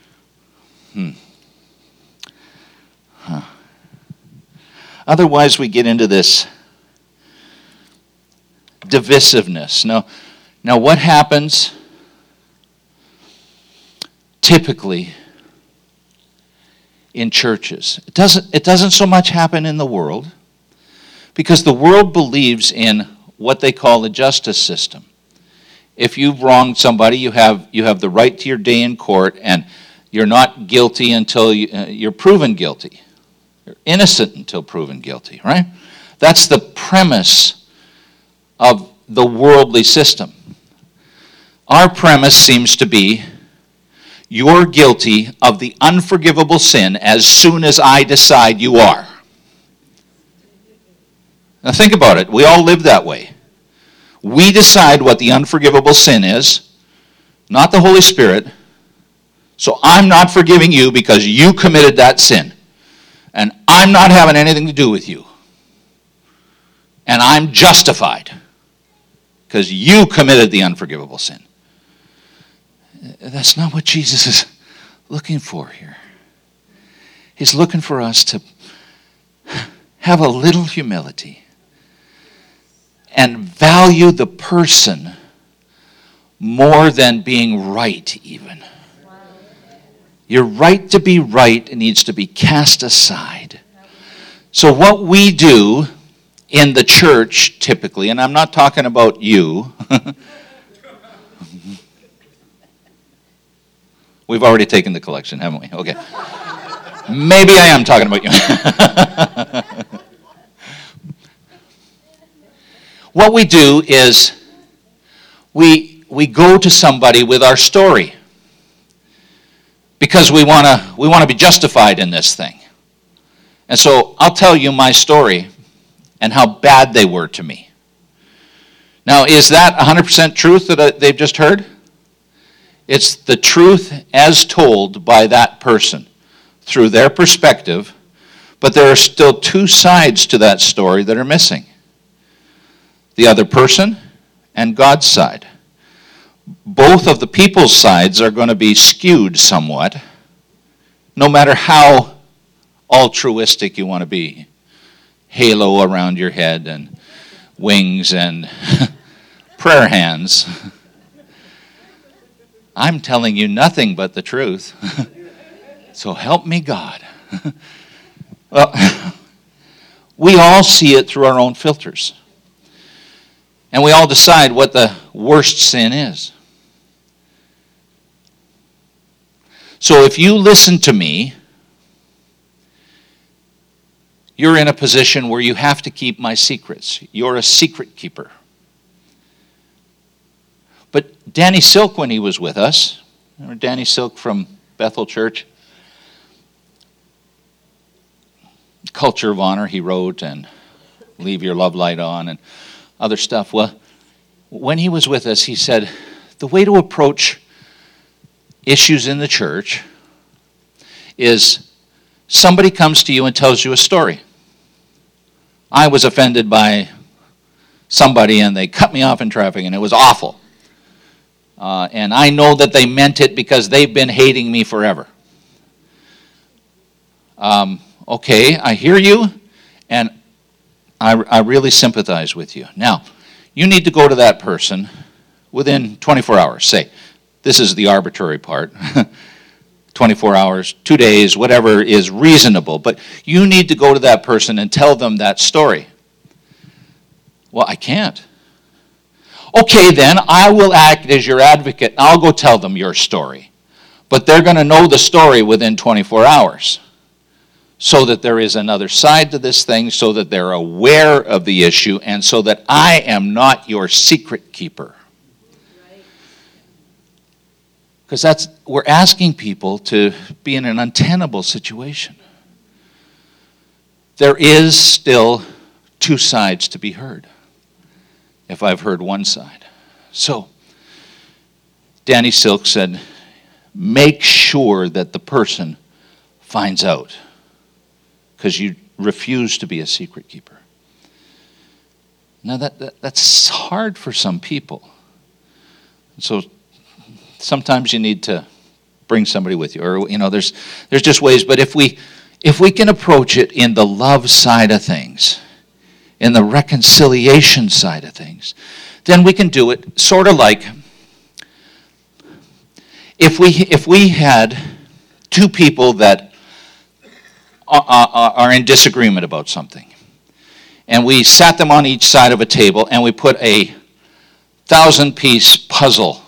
Otherwise, we get into this divisiveness. Now what happens typically in churches? It doesn't so much happen in the world, because the world believes in what they call the justice system. If you've wronged somebody, you have the right to your day in court, and you're not guilty until you're proven guilty. You're innocent until proven guilty, right? That's the premise of the worldly system. Our premise seems to be, you're guilty of the unforgivable sin as soon as I decide you are. Now think about it. We all live that way. We decide what the unforgivable sin is, not the Holy Spirit. So I'm not forgiving you because you committed that sin. And I'm not having anything to do with you. And I'm justified because you committed the unforgivable sin. That's not what Jesus is. looking for here. He's looking for us to have a little humility and value the person more than being right even. Your right to be right needs to be cast aside. So what we do in the church typically, and I'm not talking about you. We've already taken the collection, haven't we? Okay. Maybe I am talking about you. What we do is we go to somebody with our story because we want to be justified in this thing. And so I'll tell you my story and how bad they were to me. Now, is that 100% truth that they've just heard? It's the truth as told by that person through their perspective, but there are still two sides to that story that are missing. The other person and God's side. Both of the people's sides are going to be skewed somewhat, no matter how altruistic you want to be. Halo around your head and wings and prayer hands. I'm telling you nothing but the truth. So help me God. Well, we all see it through our own filters. And we all decide what the worst sin is. So if you listen to me, you're in a position where you have to keep my secrets. You're a secret keeper. But Danny Silk, when he was with us, remember Danny Silk from Bethel Church? Culture of Honor, he wrote, and Leave Your Love Light On, and other stuff. Well, when he was with us, he said, the way to approach issues in the church is somebody comes to you and tells you a story. I was offended by somebody and they cut me off in traffic and it was awful. And I know that they meant it because they've been hating me forever. Okay, I hear you, and I really sympathize with you. Now, you need to go to that person within 24 hours. Say, this is the arbitrary part. 24 hours, 2 days, whatever is reasonable. But you need to go to that person and tell them that story. Well, I can't. Okay, then, I will act as your advocate. I'll go tell them your story. But they're going to know the story within 24 hours. So that there is another side to this thing, so that they're aware of the issue, and so that I am not your secret keeper. Because we're asking people to be in an untenable situation. There is still two sides to be heard, if I've heard one side. So, Danny Silk said, make sure that the person finds out, because you refuse to be a secret keeper. Now that's hard for some people. So sometimes you need to bring somebody with you, or there's just ways. But if we can approach it in the love side of things, in the reconciliation side of things, then we can do it sort of like if we had two people that are in disagreement about something, and we sat them on each side of a table and we put a 1,000-piece puzzle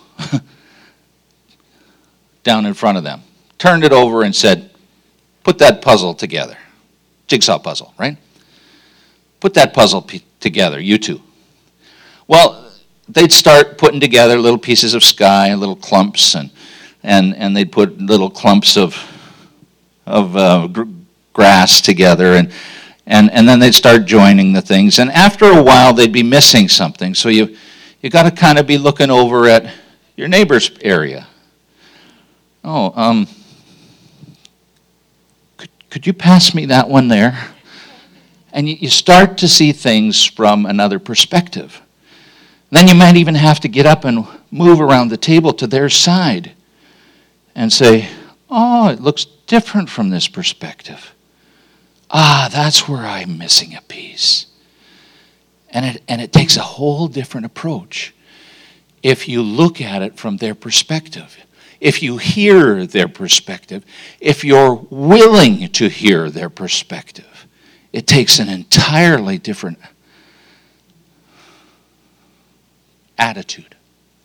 down in front of them, turned it over and said, put that puzzle together. Jigsaw puzzle, right? Put that puzzle together, you two. Well, they'd start putting together little pieces of sky, little clumps, and they'd put little clumps of grass together, and then they'd start joining the things. And after a while, they'd be missing something. So you got to kind of be looking over at your neighbor's area. Oh, could you pass me that one there? And you start to see things from another perspective. Then you might even have to get up and move around the table to their side and say, Oh, it looks different from this perspective. That's where I'm missing a piece. And it takes a whole different approach if you look at it from their perspective. If you hear their perspective, if you're willing to hear their perspective, it takes an entirely different attitude.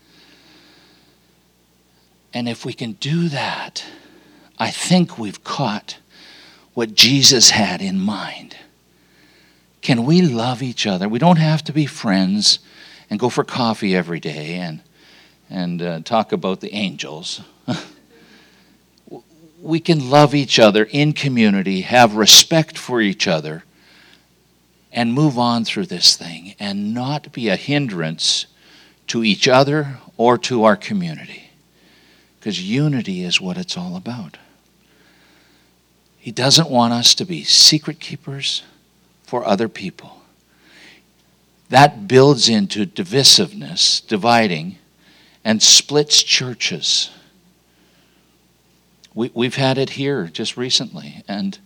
And if we can do that, I think we've caught what Jesus had in mind. Can we love each other? We don't have to be friends and go for coffee every day and talk about the angels. We can love each other in community, have respect for each other, and move on through this thing and not be a hindrance to each other or to our community. Because unity is what it's all about. He doesn't want us to be secret keepers for other people. That builds into divisiveness, dividing, and splits churches. We've had it here just recently, and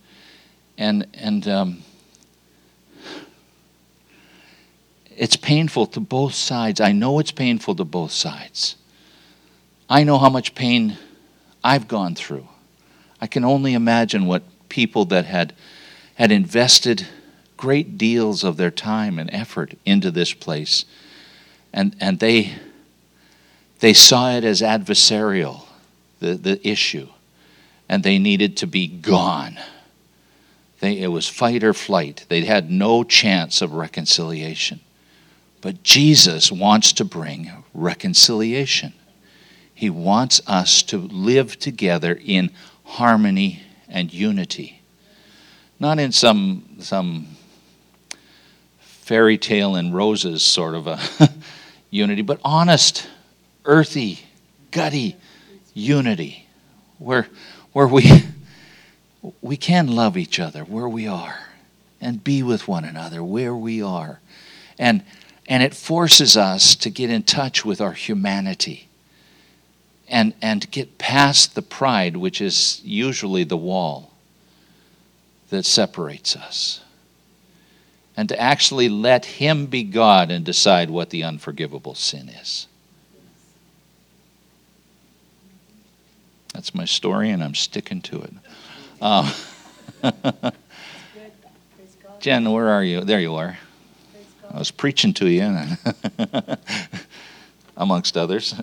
it's painful to both sides. I know it's painful to both sides. I know how much pain I've gone through. I can only imagine what people that had invested great deals of their time and effort into this place, and they saw it as adversarial, the issue, and they needed to be gone. It was fight or flight. They had no chance of reconciliation. But Jesus wants to bring reconciliation. He wants us to live together in harmony and unity. Not in some fairy tale and roses sort of a unity, but honest, earthy, gutty unity where we can love each other where we are and be with one another where we are. And it forces us to get in touch with our humanity and get past the pride, which is usually the wall that separates us. And to actually let Him be God and decide what the unforgivable sin is. That's my story, and I'm sticking to it. Jen, where are you? There you are. I was preaching to you, amongst others.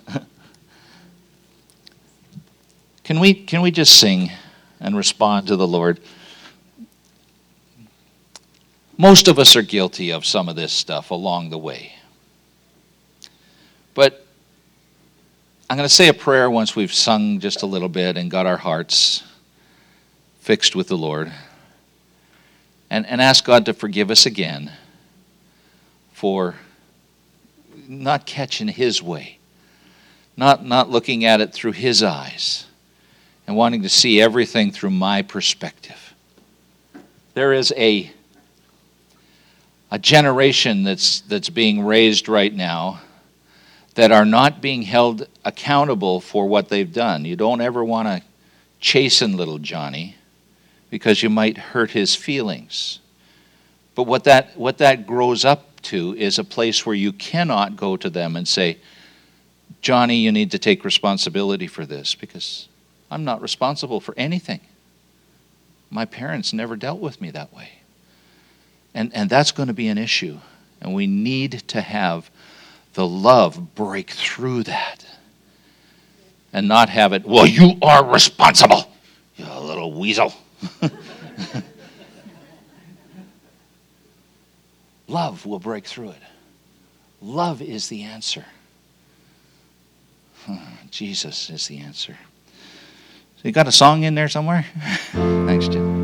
Can we just sing and respond to the Lord? Most of us are guilty of some of this stuff along the way. But I'm going to say a prayer once we've sung just a little bit and got our hearts fixed with the Lord. And ask God to forgive us again for not catching His way. Not looking at it through His eyes. And wanting to see everything through my perspective. There is a generation that's being raised right now that are not being held accountable for what they've done. You don't ever want to chasten little Johnny because you might hurt his feelings. But what that grows up to is a place where you cannot go to them and say, Johnny, you need to take responsibility for this because I'm not responsible for anything. My parents never dealt with me that way. And that's going to be an issue. And we need to have the love break through that. And not have it, well, you are responsible, you little weasel. Love will break through it. Love is the answer. Jesus is the answer. So you got a song in there somewhere? Thanks, Jim.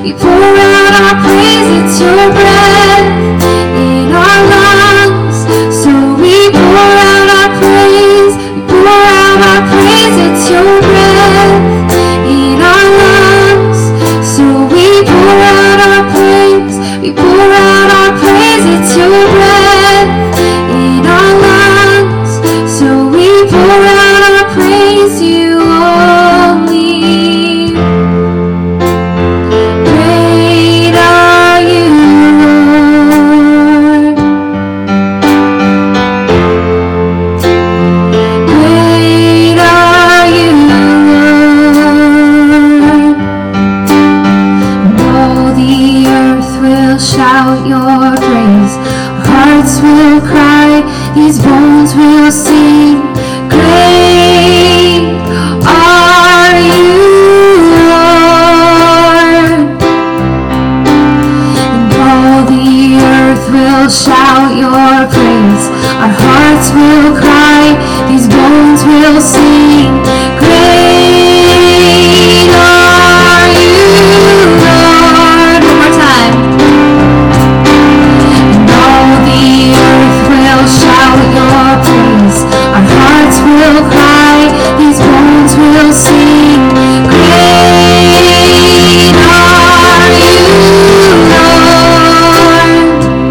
We pour out our praise, it's your breath in our lungs. So we pour out our praise, we pour out our praise, it's your breath in our lungs. So we pour out our praise, we pour out our praise, it's your breath in our lungs. So we pour out our praise, you only. Great are you, Lord. Great are you, Lord. And all the earth will shout your praise. Our hearts will cry, these bones will sing. Great are you, Lord. And all the earth will shout your praise. Our hearts will cry, these bones will sing. Great are you, Lord. One more time. And all the earth will shout your praise. Our hearts will cry, these bones will sing. Great are you, Lord.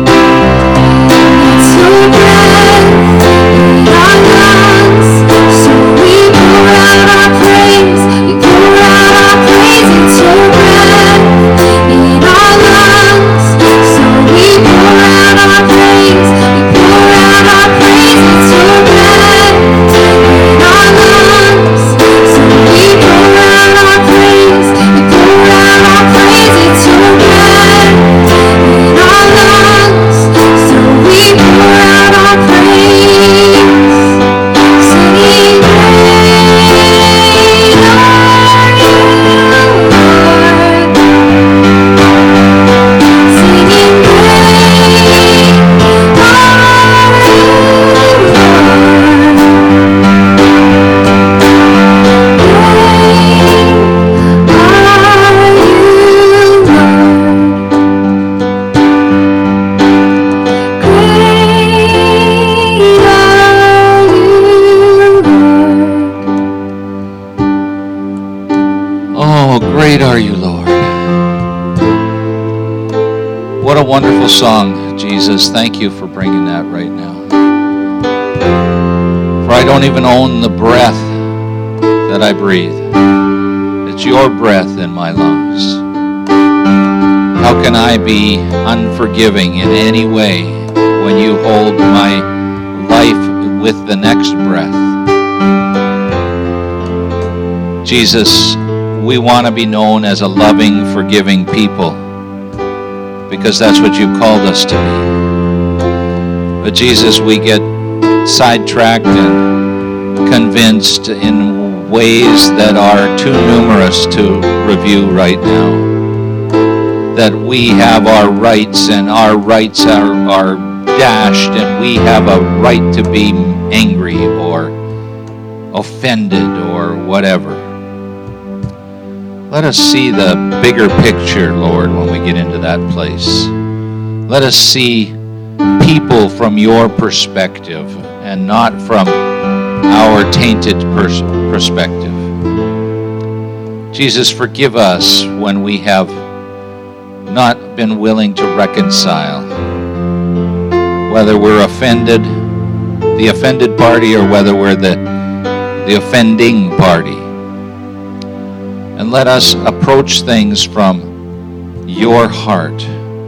It's your breath in our lungs. So we pour out our praise, we pour out our praise. It's your breath in our lungs. So we pour out our praise, we pour out our praise. It's your breath in our lungs. So we pour out our praise, we pour out our praise. It's your breath in our lungs. So we pour out our praise. Singing great are you, Lord. Singing great are you, Oh, great are you, Lord. What a wonderful song, Jesus. Thank you for bringing that right now. For I don't even own the breath that I breathe. It's your breath in my lungs. How can I be unforgiving in any way when you hold my life with the next breath? Jesus, we want to be known as a loving, forgiving people because that's what you've called us to be. But Jesus, we get sidetracked and convinced in ways that are too numerous to review right now. That we have our rights and our rights are dashed and we have a right to be angry or offended or whatever. Let us see the bigger picture, Lord, when we get into that place. Let us see people from your perspective and not from our tainted perspective. Jesus, forgive us when we have not been willing to reconcile, whether we're offended, the offended party, or whether we're the offending party. And let us approach things from your heart,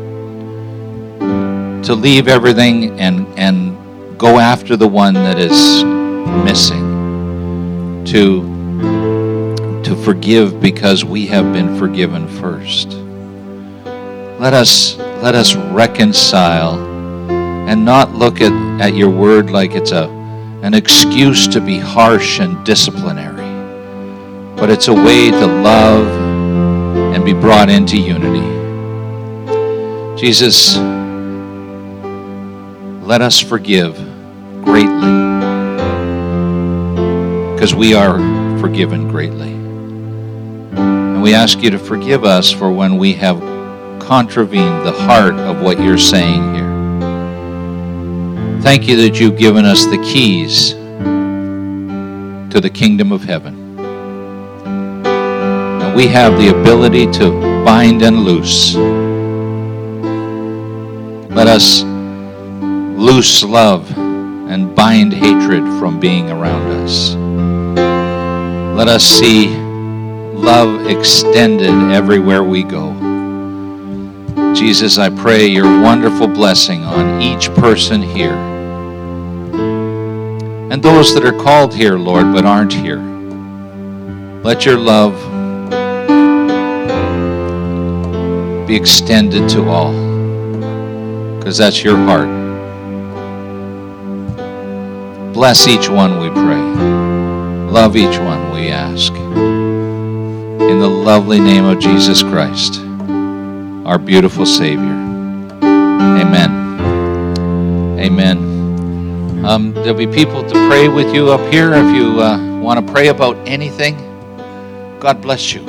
to leave everything and go after the one that is missing, to forgive because we have been forgiven first. Let us reconcile and not look at your word like it's an excuse to be harsh and disciplinary, but it's a way to love and be brought into unity. Jesus, let us forgive greatly because we are forgiven greatly. And we ask you to forgive us for when we have contravened the heart of what you're saying here. Thank you that you've given us the keys to the kingdom of heaven. And we have the ability to bind and loose. Let us loose love and bind hatred from being around us. Let us see love extended everywhere we go. Jesus, I pray your wonderful blessing on each person here. And those that are called here, Lord, but aren't here. Let your love be extended to all, because that's your heart. Bless each one, we pray. Love each one, we ask. In the lovely name of Jesus Christ, our beautiful Savior. Amen. Amen. There'll be people to pray with you up here if you want to pray about anything. God bless you.